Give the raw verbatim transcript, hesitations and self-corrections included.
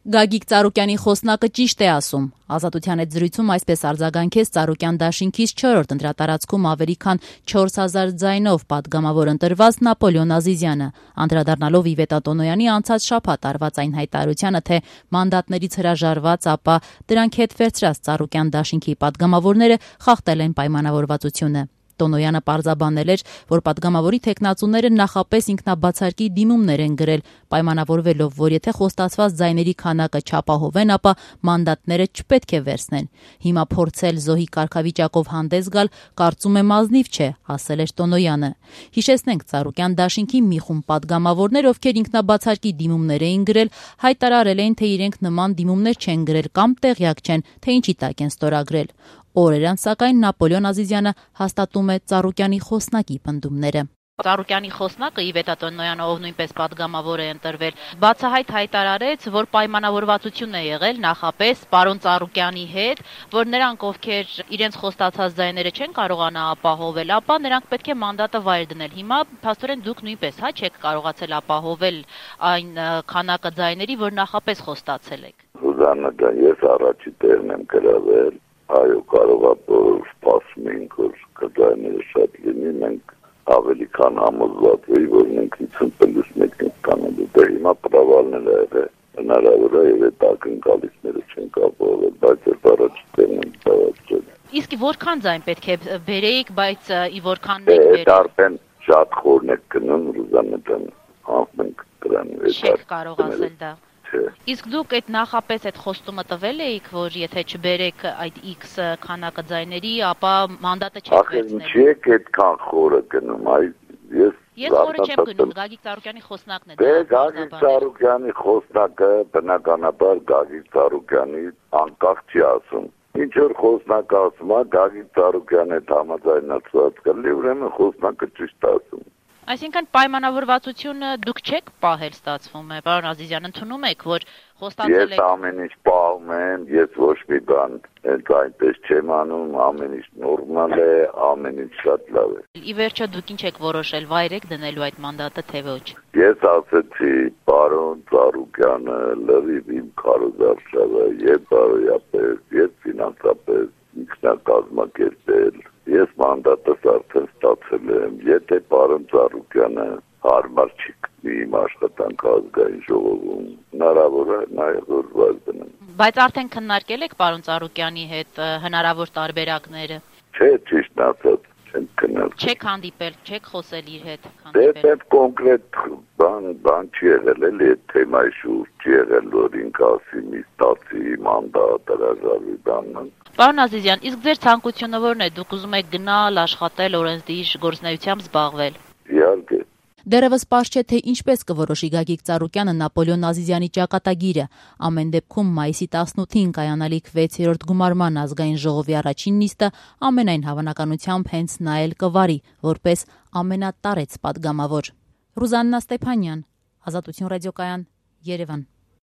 Գագիկ Ծառուկյանի խոսնակը ճիշտ է ասում։ Ազատության հետ զրույցում այսպես արձագանքեց Ծառուկյան դաշինքից չորրորդ ընտրատարածքում ավելի քան չորս հազար ձայնով պատգամավոր ընտրված Նապոլեոն Ազիզյանը, անդրադառնալով Իվետ Ատոնոյանի անցած շաբաթ արված այն հայտարարությանը, թե մանդատներից հրաժարված, ապա դրանք հետ վերցրած Ծառուկյան դաշինքի պատգամավորները խախտել են պայմանավորվածությունը։ Տոնոյանը պարզաբանել էր, որ պատգամավորի թեկնածուները նախապես ինքնաբացարկի դիմումներ են գրել, պայմանավորվելով, որ եթե խոստացված ձայների քանակը չապահովեն, ապա մանդատները չպետք է վերցնեն։ Հիմա փորձել զոհի կարգավիճակով հանդես գալ, կարծում եմ ազնիվ չէ, ասել էր Տոնոյանը։ Հիշեցնենք, Ծառուկյան դաշինքի մի խումբ պատգամավորներ, ովքեր ինքնաբացարկի դիմումներ էին գրել, հայտարարել էին, թե իրենք նման դիմումներ չեն գրել կամ տեղյակ չեն, թե ինչի տակ են ստորագրել։ Օրեր անց, սակայն, Նապոլեոն Ազիզյանը հաստատում է Ծառուկյանի խոսնակի պնդումները։ Ծառուկյանի խոսնակը Իվետ Ատոնոյանը, ով նույնպես պատգամավոր է ընտրվել, բացահայտ հայտարարեց, որ պայմանավորվածություն է եղել նախապես պարոն Ծառուկյանի հետ, որ նրանք, ովքեր իրենց խոստացած ձայները չեն կարողանա ապահովել, ապա նրանք պետք է մանդատը վայր դնել։ Հիմա փաստորեն դուք նույնպես հա չեք կարողացել ապահովել այն քանակը ձայների, որ նախապես խոստացել եք։ Սուզաննա, ես առաջի տեղն եմ գրավել, այո, կարող է որ սպասում ենք, որ կձայները շատ լինի, մենք ավելի քան համոզված էի, որ մենք հիսուն պլյուս մեկ ենք կանելու, դե հիմա պրավալն էլ է եղել, հնարավոր է եւ այդ ակնկալիքները չենք ապահովել, բայց այդ առաջի տեղն եմ ծավալել։ Իսկ որքան ձայն պետք է բերեիք, բայց ի որքանն եք բերել։ Դա արդեն շատ խորն եք գնում, Ռուզաննա ջան, անենք դրան։ Չեք կարող ասել դա։ Իսկ դուք այդ նախապես այդ խոստումը տվել էիք, որ եթե չբերեք այդ X քանակը ձայների, ապա մանդատը չեք վերցնել։ Ախր ինչի՞ եք այդքան խորը գնում, այ ես Ես խորը չեմ գնում, Գագիկ Ծառուկյանի խոսնակն է դա։ Դե Գագիկ Ծառուկյանի խոսնակը բնականաբար Գագիկ Ծառուկյանի անկախ չի ասում։ Ինչ որ խոսնակը ասում է, Գագիկ Ծառուկյանը համաձայնացված կլինի, ուրեմն խոսնակը ճիշտ ասում։ Այսինքն պայմանավորվածությունը դուք չեք պահել, ստացվում է, պարոն Ազիզյան, ընդունում եք, որ խոստացել եք։ Ես ամեն ինչ պահում եմ, ես ոչ մի բան հենց այնպես չեմ անում, ամեն ինչ նորմալ է, ամեն ինչ շատ լավ է։ Ի վերջո դուք ինչ եք որոշել, վայր եք դնելու այդ մանդատը, թե ոչ։ Ես ասեցի, պարոն Ծառուկյանը լրիվ իմ քարոզարշավը, եւ բարոյապես, եւ ֆինանսապես ինքնակազմակերպել։ Ես մանդատս արդեն ստացել եմ, եթե պարոն Ծառուկյանը հարմար չի գտնի իմ աշխատանքը ազգային ժողովում, հնարավոր է նաև որ վայր դնեմ։ Բայց արդեն քննարկել եք պարոն Ծառուկյանի հետ հնարավոր տարբերակները։ Չէ, ճիշտ ասած, չենք քննարկել։ Չեք հանդիպել, չեք խոսել իր հետ հանդիպել։ Դե կոնկրետ բան բան չի եղել, էլի այդ թեմայի շուրջ չի եղել, որ ինքը ասի մի ստացի մանդատ հրաժարվի բանն։ Պարոն Ազիզյան, իսկ ձեր ցանկությունը ո՞րն է։ Դուք ուզում եք գնալ, աշխատել, օրենսդիր գործունեությամբ զբաղվել։ Իհարկե։ Դեռևս պարզ չէ, թե ինչպես կորոշի Գագիկ Ծառուկյանը Նապոլեոն Ազիզյանի ճակատագիրը։ Ամեն դեպքում մայիսի տասնութին կայանալիք վեցերորդ գումարման ազգային ժողովի առաջին նիստը ամենայն հավանականությամբ հենց նա էլ կվարի, որպես ամենատարեց պատգամավոր։ Ռուզաննա Ստեփանյան, Ազատություն ռադիոկայան, Երևան։